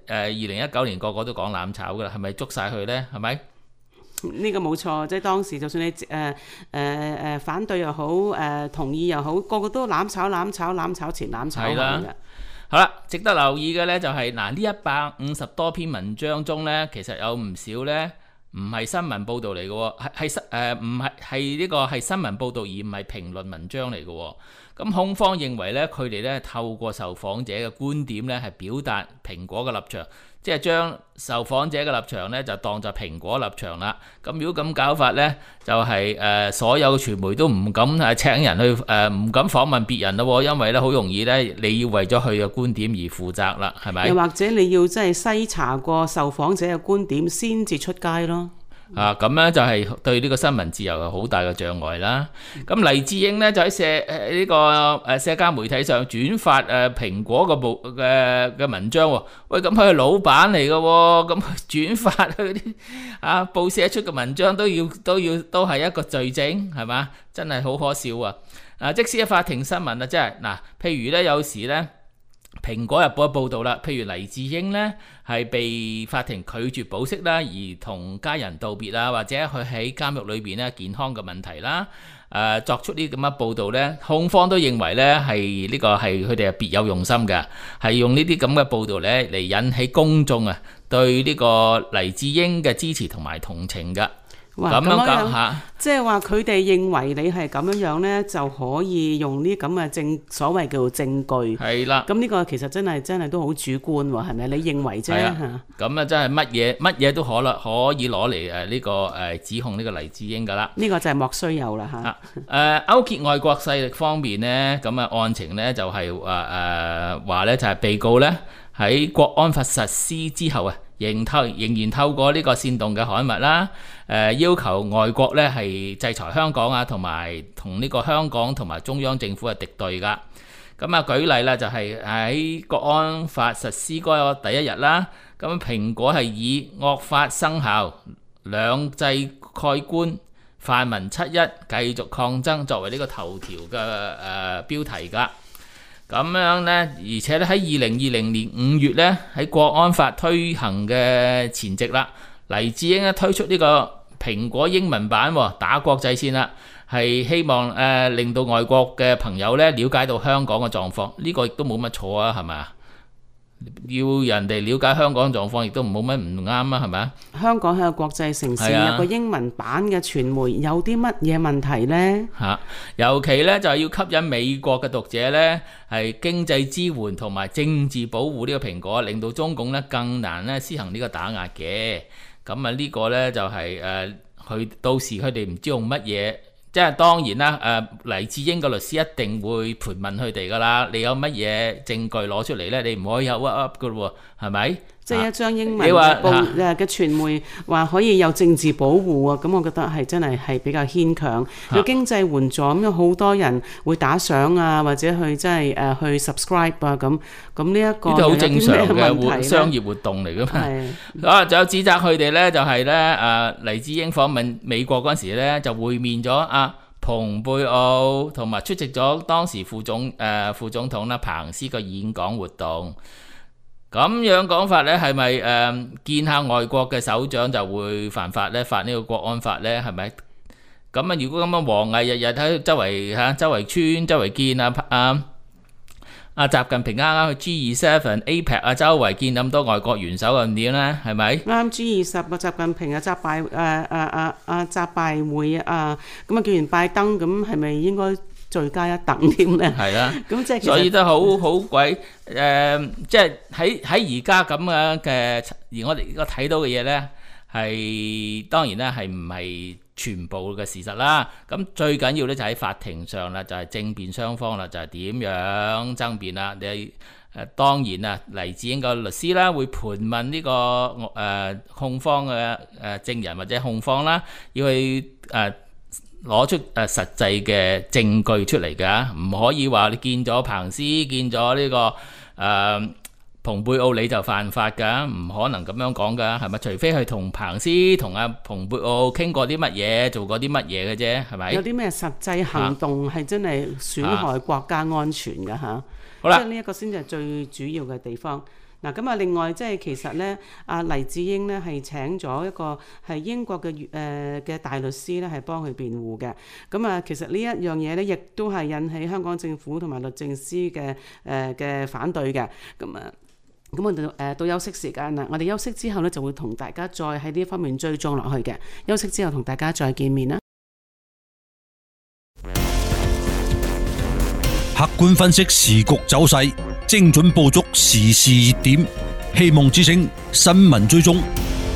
2019年個個都講攬炒㗎啦？係咪捉晒佢呢？係咪？ 呢個冇錯，即係當時就算你反對又好，同意又好，個個都攬炒前攬炒後嘅。 好啦，值得留意嘅呢就係呢150多篇文章中呢，其實有唔少呢唔係新聞報導嚟嘅喎，係呢個係新聞報導而唔係評論文章嚟嘅喎。咁控方認為咧，佢哋咧透過受訪者嘅觀點咧，係表達蘋果嘅立場，即係將受訪者嘅立場咧就當作蘋果立場啦。咁如果咁搞法咧，就係所有嘅傳媒都唔敢請人去唔敢訪問別人咯，因為咧好容易咧你要為咗佢嘅觀點而負責啦，係咪？ 又或者你要真係篩查過受訪者嘅觀點先至出街咯。 咁咧就係對呢個新聞自由有好大嘅障礙啦。咁黎智英呢，就喺社交媒體上轉發蘋果嘅文章喎。喂，咁佢係老闆嚟嘅喎，咁轉發佢啲報社出嘅文章都係一個罪證，係嘛？真係好可笑啊！即使係法庭新聞啊，即係譬如呢，有時呢，蘋果日報嘅報導啦，譬如黎智英呢係被法庭拒絕保釋啦，而同家人道別啦，或者佢喺監獄裏邊呢健康嘅問題啦，作出呢啲咁嘅報導呢，控方都認為呢係佢哋係別有用心嘅，係用呢啲咁嘅報導呢嚟引起公眾對呢個黎智英嘅支持同埋同情㗎。 哇！ 咁樣講下， 即係話佢哋認為你係咁樣呢，就可以用呢咁嘅所謂叫做證據。 係啦。 咁呢個其實真係都好主觀喎，係咪？你認為啫嚇。 咁啊，真係乜嘢都可以攞嚟呢個指控呢個黎智英㗎啦。 呢個就係莫須有啦嚇。 勾結外國勢力方面呢，咁啊案情呢就係話呢就係被告呢喺國安法實施之後啊，仍然透過呢個煽動嘅刊物啦，要求外國呢係制裁香港啊，同埋同呢個香港同埋中央政府係敵對㗎。咁啊，舉例啦，就係喺國安法實施嗰個第一日啦，咁蘋果係以惡法生效、兩制蓋棺、泛民七一繼續抗爭作為呢個頭條嘅標題㗎。咁樣呢，而且咧喺2020年5月呢，喺國安法推行嘅前夕啦，黎智英咧推出呢個蘋果英文版打國際線啦，係希望令到外國嘅朋友呢了解到香港嘅狀況，呢個亦都冇乜錯啊，係咪啊？要人哋了解香港狀況，亦都冇乜唔啱啊，係咪啊？香港係個國際城市，有個英文版嘅傳媒，有啲乜嘢問題呢？尤其呢，就係要吸引美國嘅讀者呢，係經濟支援同埋政治保護呢個蘋果，令到中共呢更難呢施行呢個打壓嘅。咁啊，呢個呢，就係佢到時佢哋唔知用乜嘢。即係當然啦，黎智英個律師一定會盤問佢哋噶啦。你有乜嘢證據攞出嚟呢？你唔可以有噏噶咯喎，係咪？即係一張英文嘅傳媒話可以有政治保護啊，咁我覺得係真係比較牽強。有經濟援助咁，有好多人會打賞啊，或者去即係去 subscribe 啊咁。咁呢一個好正常嘅商業活動嚟噶嘛。仲有指責佢哋呢，就係呢黎智英訪問美國嗰陣時呢，就會面咗蓬佩奧，同埋出席咗當時副總統啦彭斯個演講活動。咁樣講法呢，係咪見下外國嘅首長就會犯法呢？發呢個國安法呢，係咪？咁啊，如果咁樣王毅日日喺周圍穿、周圍見習近平啱啱去 G27、APEC 啊，周圍見咁多外國元首咁點呢？係咪？啱 G20啊，習近平啊，習拜會啊，咁啊叫完拜登，咁係咪應該罪加一等添咧？係啦，咁即係所以都好鬼即係喺而家咁樣嘅，而我哋睇到嘅嘢咧，係當然咧係唔係全部嘅事實啦。咁最緊要咧就喺法庭上啦，就係正辯雙方啦，就係點樣爭辯啦。你當然啊，黎智英個律師啦會盤問呢個控方嘅證人或者控方啦，要去攞出實際嘅證據出嚟㗎，唔可以話你見咗彭斯、見咗呢個蓬佩奧你就犯法㗎，唔可能咁樣講㗎，係咪？除非係同彭斯同蓬佩奧傾過啲乜嘢，做過啲乜嘢嘅啫，係咪？有啲咩實際行動係真係損害國家安全㗎嚇？好啦，即係呢一個先至係最主要嘅地方。嗱，咁啊，另外即係其實咧，黎智英咧係請咗一個係英國嘅大律師咧，係幫佢辯護嘅。咁啊，其實呢一樣嘢咧，亦都係引起香港政府同埋律政司嘅反對嘅。咁我哋到休息時間啦，我哋休息之後咧就會同大家再喺呢方面追蹤落去嘅。休息之後同大家再見面啦。 客觀分析時局走勢，精準捕捉時事熱點，希望之聲新聞追蹤。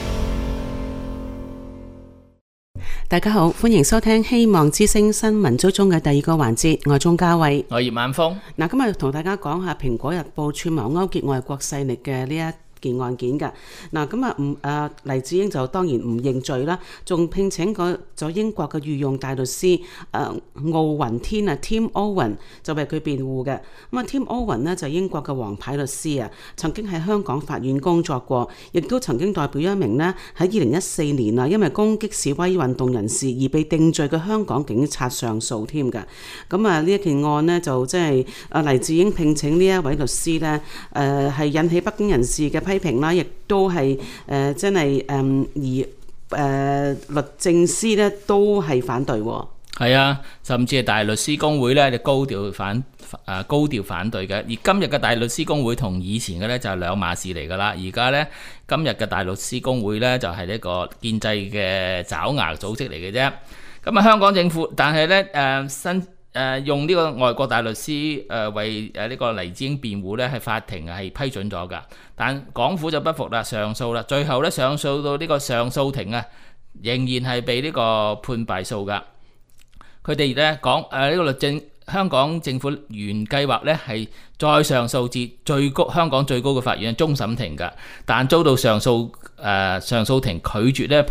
大家好，歡迎收聽希望之聲新聞追蹤嘅第二個環節，我係鍾嘉慧， 我係葉晚峰。 嗱，今日同大家講下《蘋果日報》串謀勾結外國勢力嘅呢一件案件㗎。嗱，咁黎智英就當然唔認罪啦，仲聘請咗英國嘅御用大律師奧雲天啊 Tim Owen 就為佢辯護嘅。咁啊 Tim Owen 呢就係英國嘅王牌律師啊，曾經喺香港法院工作過，亦都曾經代表一名呢喺2014年啊因為攻擊示威運動人士而被定罪嘅香港警察上訴添㗎。咁啊呢一件案呢，就即係黎智英聘請呢一位律師呢，係引起北京人士嘅批評啦，亦都係真係律政司咧都係反對喎。 係啊，甚至係大律師公會咧就高調反對嘅。而今日嘅大律師公會同以前嘅咧就係兩碼事嚟㗎啦。而家咧今日嘅大律師公會咧就係呢個建制嘅爪牙組織嚟嘅啫。咁啊，香港政府但係咧用呢個外國大律師為呢個黎智英辯護咧，係法庭係批准咗㗎。但港府就不服啦，上訴啦，最後咧上訴到呢個上訴庭啊，仍然係被呢個判敗訴㗎。佢哋咧講呢個香港政府原計劃咧係再上訴至香港最高嘅法院終審庭㗎，但遭到上訴庭拒絕咧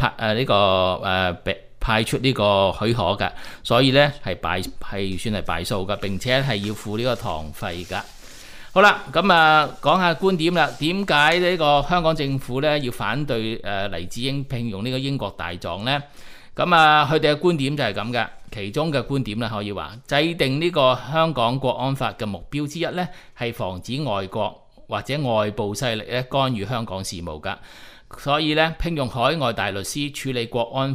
派出呢個許可㗎，所以咧係算係敗訴㗎，並且係要付呢個堂費㗎。好啦，咁啊講下觀點啦。點解呢個香港政府咧要反對黎智英聘用呢個英國大狀呢？咁啊，佢哋嘅觀點就係咁嘅。其中嘅觀點咧，可以話制定呢個香港國安法嘅目標之一咧，係防止外國或者外部勢力咧干預香港事務㗎。所以咧，聘用海外大律師處理國安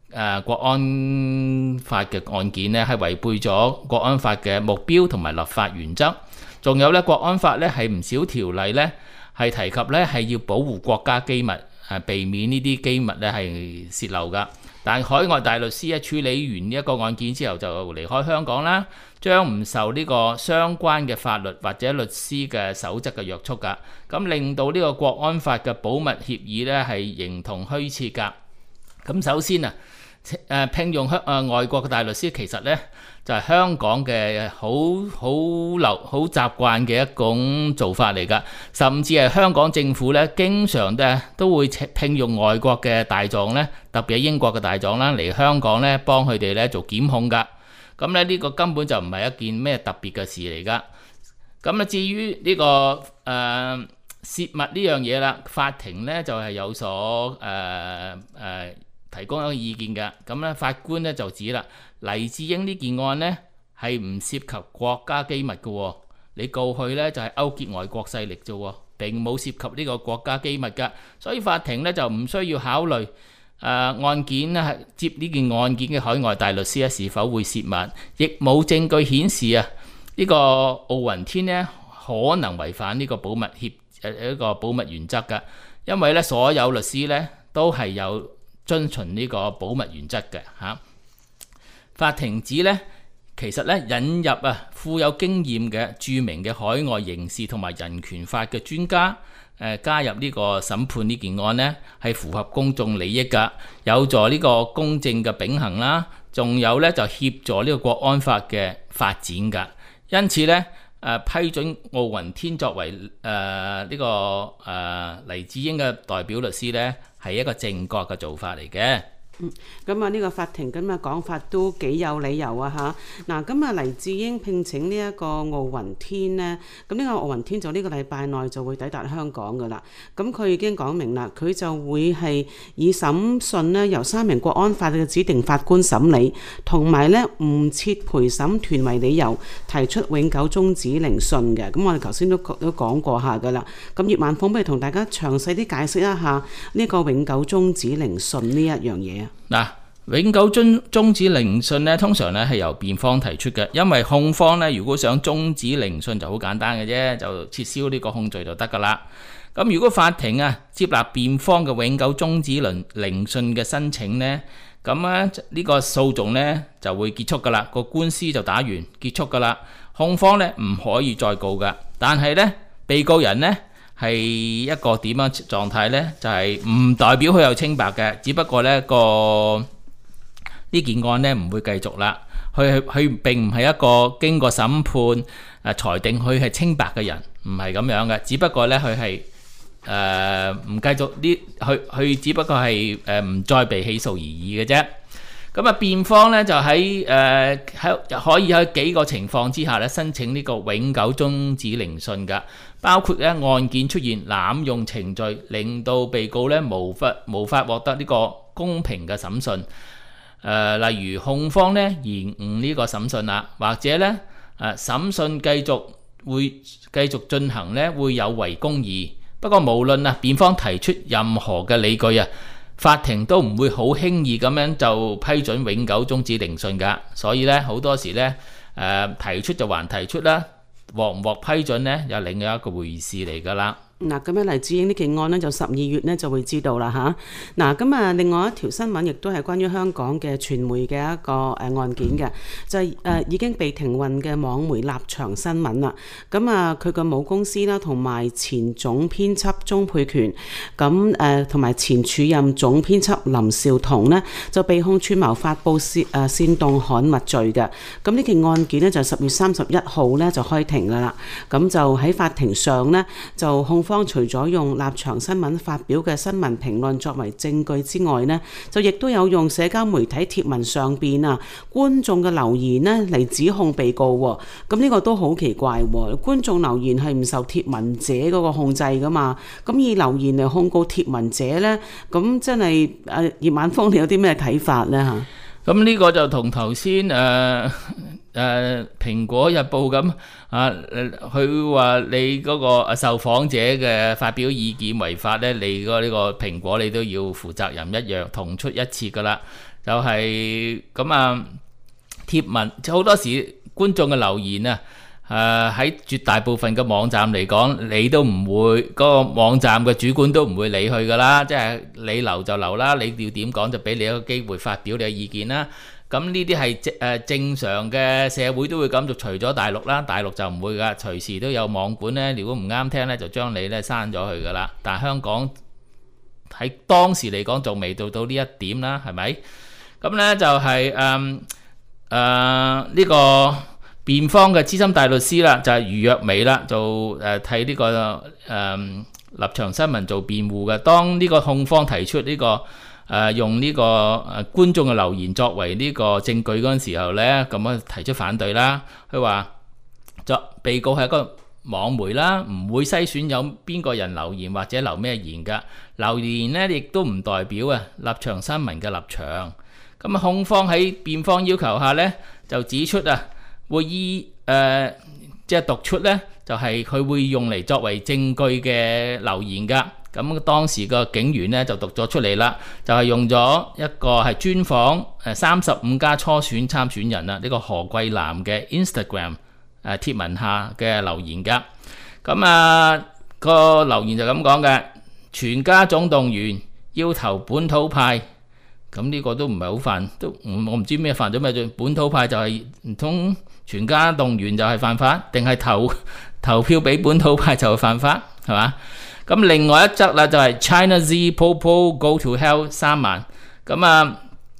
法嘅案件咧，係違背咗國安法嘅目標同埋立法原則。仲有咧，國安法咧係唔少條例咧係提及咧係要保護國家機密，避免呢啲機密咧係洩漏㗎。但海外大律師咧處理完呢一個案件之後就離開香港啦，將唔受呢個相關嘅法律或者律師嘅守則嘅約束㗎。咁令到呢個國安法嘅保密協議咧係形同虛設㗎。咁首先啊，聘用外國嘅大律師其實咧就係香港嘅好習慣嘅一種做法嚟㗎，甚至係香港政府咧經常都會聘用外國嘅大狀咧，特別係英國嘅大狀啦嚟香港咧幫佢哋咧做檢控㗎。咁咧呢個根本就唔係一件咩特別嘅事嚟㗎。咁啊至於呢個泄密呢樣嘢啦，法庭咧就係有所提供一個意見嘅。咁咧法官咧就指啦，黎智英呢件案呢係唔涉及國家機密嘅，你告佢呢就係勾結外國勢力啫，並冇涉及呢個國家機密㗎。所以法庭呢就唔需要考慮案件咧係接呢件案件嘅海外大律師咧是否會泄密，亦冇證據顯示呢個奧雲天呢可能違反呢個保密原則㗎，因為呢所有律師呢都係有遵循呢個保密原則嘅嚇。法庭指呢，其實呢引入富有經驗嘅著名嘅海外刑事同埋人權法嘅專家加入呢個審判呢件案呢，係符合公眾利益㗎，有助呢個公正嘅秉行啦，仲有呢就協助呢個國安法嘅發展㗎。因此呢，批准奧雲天作為黎智英嘅代表律師呢，係一個正確嘅做法嚟嘅。 咁呢個法庭咁嘅講法都幾有理由啊嚇。嗱，咁黎智英聘請呢一個奧雲天呢，咁呢個奧雲天就呢個禮拜內就會抵達香港噶啦。咁佢已經講明啦，佢就會係以審訊呢由3名國安法嘅指定法官審理，同埋呢唔設陪審團為理由提出永久終止聆訊嘅。咁我哋頭先都講過下噶啦。咁葉萬鳳不如同大家詳細啲解釋一下呢個永久終止聆訊呢一樣嘢。 嗱，永久終止聆訊咧，通常咧係由辯方提出嘅，因為控方咧如果想終止聆訊就好簡單嘅啫，就撤銷呢個控罪就得噶啦。咁如果法庭接納辯方嘅永久終止聆訊嘅申請呢，咁呢個訴訟呢就會結束噶啦，個官司就打完結束噶啦，控方呢唔可以再告噶。但係呢，被告人呢係一個點樣狀態呢？就係唔代表佢有清白嘅，只不過呢呢件案呢唔會繼續啦。佢並唔係一個經過審判裁定佢係清白嘅人，唔係咁樣嘅。只不過呢佢係唔繼續佢只不過係唔再被起訴而已嘅啫。咁辯方呢就可以喺幾個情況之下呢申請呢個永久終止聆訊㗎。包括案件出現濫用程序，令到被告無法獲得呢個公平嘅審訊。例如控方延誤呢個審訊啦，或者審訊繼續進行會有違公義。不過無論辯方提出任何嘅理據法庭都唔會好輕易咁樣就批准永久終止聆訊㗎。所以呢，好多時呢，提出就還提出啦，獲唔獲批准呢，又另外一個回事嚟㗎啦。 嗱，咁樣黎智英呢件案呢，就12月呢就會知道啦嚇。嗱，咁啊，另外一條新聞亦都係關於香港嘅傳媒嘅一個案件嘅，就係已經被停運嘅網媒立場新聞啦。咁啊，佢個母公司啦，同埋前總編輯鍾沛權，咁同埋前署任總編輯林紹桐呢，就被控串謀發布煽動刊物罪嘅。咁呢件案件呢，就10月31號呢就開庭噶啦。咁就喺法庭上呢，就控方除咗用立場新聞發表嘅新聞評論作為證據之外呢，就亦都有用社交媒體貼文上邊觀眾嘅留言呢嚟指控被告喎。咁呢個都好奇怪喎，觀眾留言係唔受貼文者嗰個控制噶嘛，咁以留言嚟控告貼文者呢，咁真係葉晚風你有啲咩睇法呢？嚇？ 咁呢個就同頭先蘋果日報咁佢話你嗰個受訪者嘅發表意見違法呢，你個呢個蘋果你都要負責任一樣，同出一轍噶啦。就係咁貼文好多時觀眾嘅留言喺絕大部分嘅網站嚟講，你都唔會嗰個網站嘅主管都唔會理佢噶啦，即係你留就留啦，你要點講就俾你一個機會發表你嘅意見啦。咁呢啲係正常嘅社會都會咁做，除咗大陸啦，大陸就唔會噶，隨時都有網管呢，如果唔啱聽呢，就將你呢刪咗佢噶啦。但係香港喺當時嚟講仲未到呢一點啦，係咪？咁呢就係呢個辯方嘅資深大律師啦，就係余若薇啦，就替呢個立場新聞做辯護嘅。當呢個控方提出呢個用呢個觀眾嘅留言作為呢個證據嗰陣時候呢，咁樣提出反對啦。佢話被告係一個網媒啦，唔會篩選有邊個人留言或者留咩言㗎。留言呢亦都唔代表立場新聞嘅立場。咁控方喺辯方要求下呢，就指出會依即係讀出呢，就係佢會用嚟作為證據嘅留言㗎。咁當時個警員呢就讀咗出嚟啦，就係用咗一個係專訪35家初選參選人呢個何桂藍嘅 Instagram 貼文下嘅留言㗎。咁個留言就咁講嘅：全家總動員要投本土派。咁呢個都唔係好犯，我唔知咩犯咗咩罪。本土派就係唔通全家動員就係犯法，定係投票俾本土派就係犯法，係嘛？咁另外一則啦，就係 China Z Popo Go to Hell 3萬。咁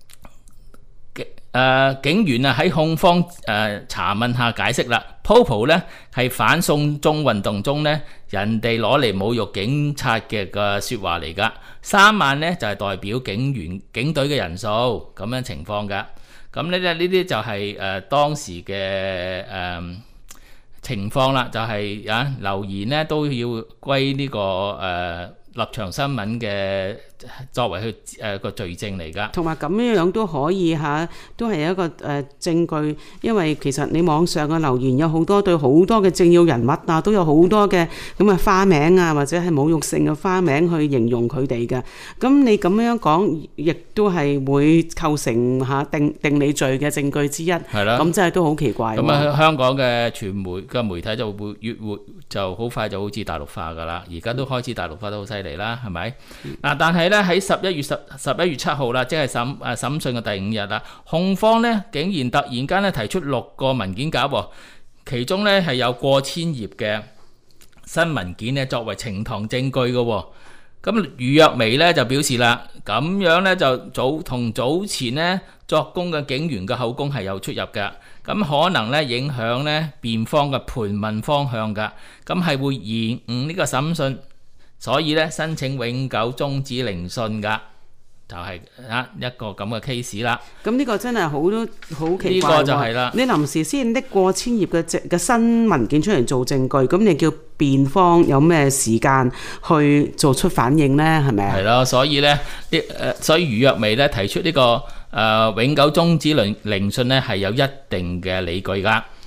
警員喺控方查問下解釋啦。Popo 呢係反送中運動中呢人哋攞嚟侮辱警察嘅説話嚟㗎。3萬呢就係代表警隊嘅人數咁樣情況㗎。咁呢啲就係當時嘅情況啦，就係留言呢都要歸呢個立場新聞嘅作為佢個罪證嚟㗎，同埋咁樣都可以都係一個證據，因為其實你網上嘅留言有好多對好多嘅政要人物都有好多嘅咁嘅花名或者係侮辱性嘅花名去形容佢哋嘅。咁你咁樣講，亦都係會構成定你罪嘅證據之一。係啦，咁真係都好奇怪。咁香港嘅傳媒嘅媒體就會越活就好快就好似大陸化㗎啦，而家都開始大陸化得好犀利啦，係咪？但係咧喺11月7號啦，即係審訊嘅第5日啦，控方咧竟然突然間咧提出6個文件夾，其中咧係有過千頁嘅新文件咧作為呈堂證據嘅。咁余若薇咧就表示啦，咁樣咧就同早前咧作供嘅警員嘅口供係有出入嘅，咁可能咧影響咧辯方嘅盤問方向㗎，咁係會延誤呢個審訊。所以咧，申請永久終止聆訊㗎，就係一個咁嘅 case 啦。咁呢個真係好奇怪喎！呢個就係啦。你臨時先拎過千頁嘅新文件出嚟做證據，咁你叫辯方有咩時間去做出反應呢？係咪啊？係咯，所以咧，所以余若薇咧提出呢個永久終止聆訊咧係有一定嘅理據㗎。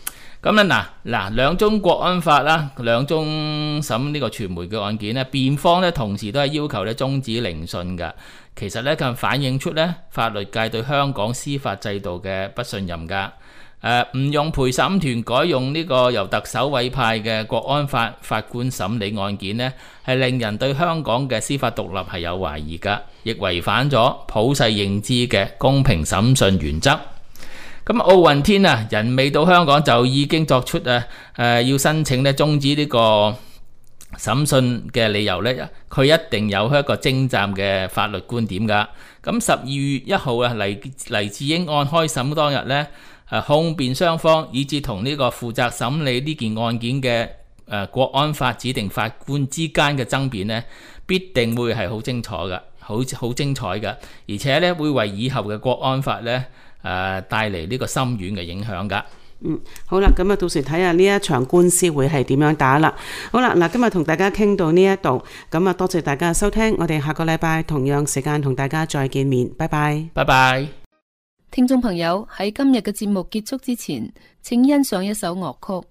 咁嗱，兩宗國安法啦，兩宗審呢個傳媒嘅案件呢，辯方呢同時都係要求呢終止聆訊㗎。其實呢，咁反映出呢法律界對香港司法制度嘅不信任㗎。唔用陪審團，改用呢個由特首委派嘅國安法法官審理案件呢，係令人對香港嘅司法獨立係有懷疑㗎，亦違反咗普世認知嘅公平審訊原則。咁奧運天啊，人未到香港就已經作出要申請咧終止呢個審訊嘅理由呢，佢一定有一個精湛嘅法律觀點㗎。咁12月1號啊，黎智英案開審當日呢，控辯雙方以至同呢個負責審理呢件案件嘅國安法指定法官之間嘅爭辯呢，必定會係好精彩㗎，好精彩㗎，而且呢會為以後嘅國安法呢帶嚟呢個深遠嘅影響㗎。 好啦，咁啊到時睇下呢一場官司會係點樣打啦。好啦，嗱，今日同大家傾到呢一度，咁啊多謝大家收聽，我哋下個禮拜同樣時間同大家再見面，拜拜。 拜拜。 聽眾朋友，喺今日嘅節目結束之前，請欣賞一首樂曲。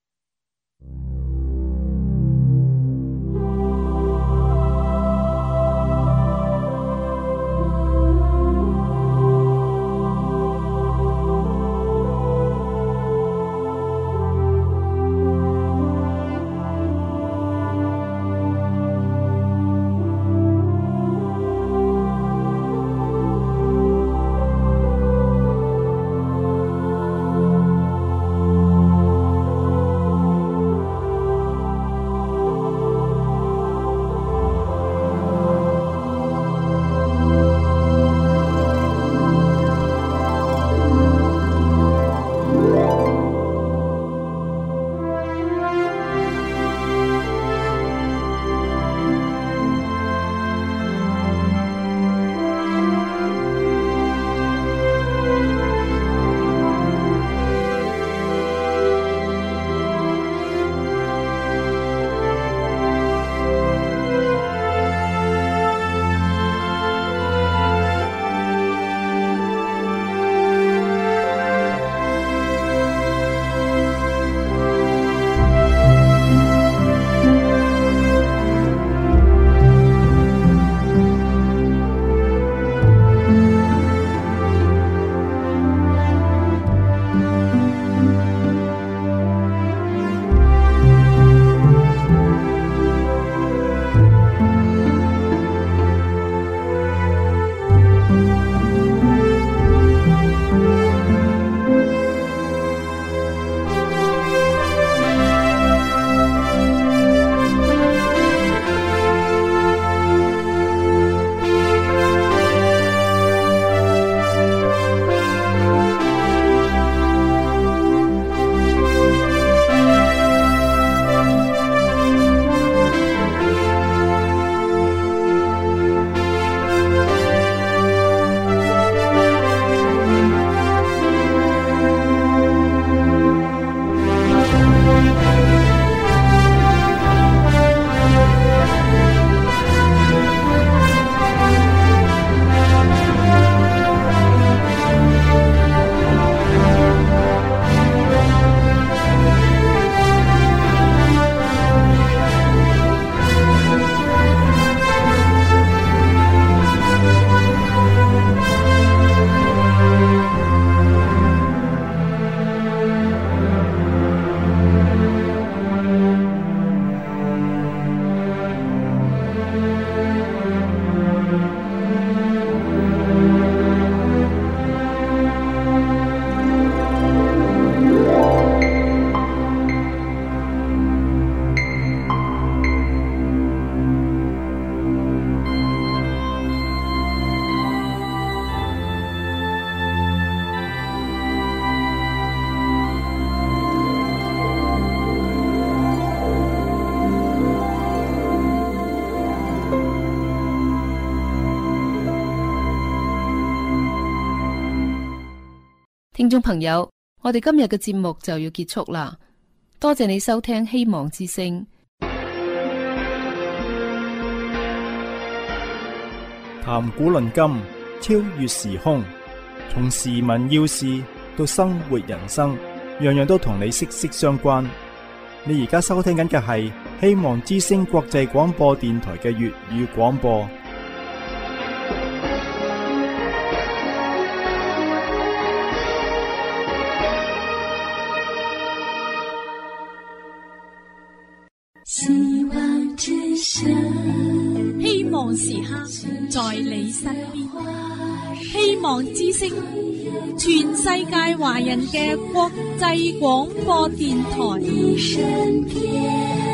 聽眾朋友，我哋今日嘅節目就要結束啦，多謝你收聽希望之聲。 談古論今，超越時空，從時聞要事到生活人生， 樣樣都同你息息相關。你而家收聽緊嘅係希望之聲國際廣播電台嘅粵語廣播。 希望之聲，希望時刻在你身邊。希望之聲，全世界華人嘅國際廣播電台。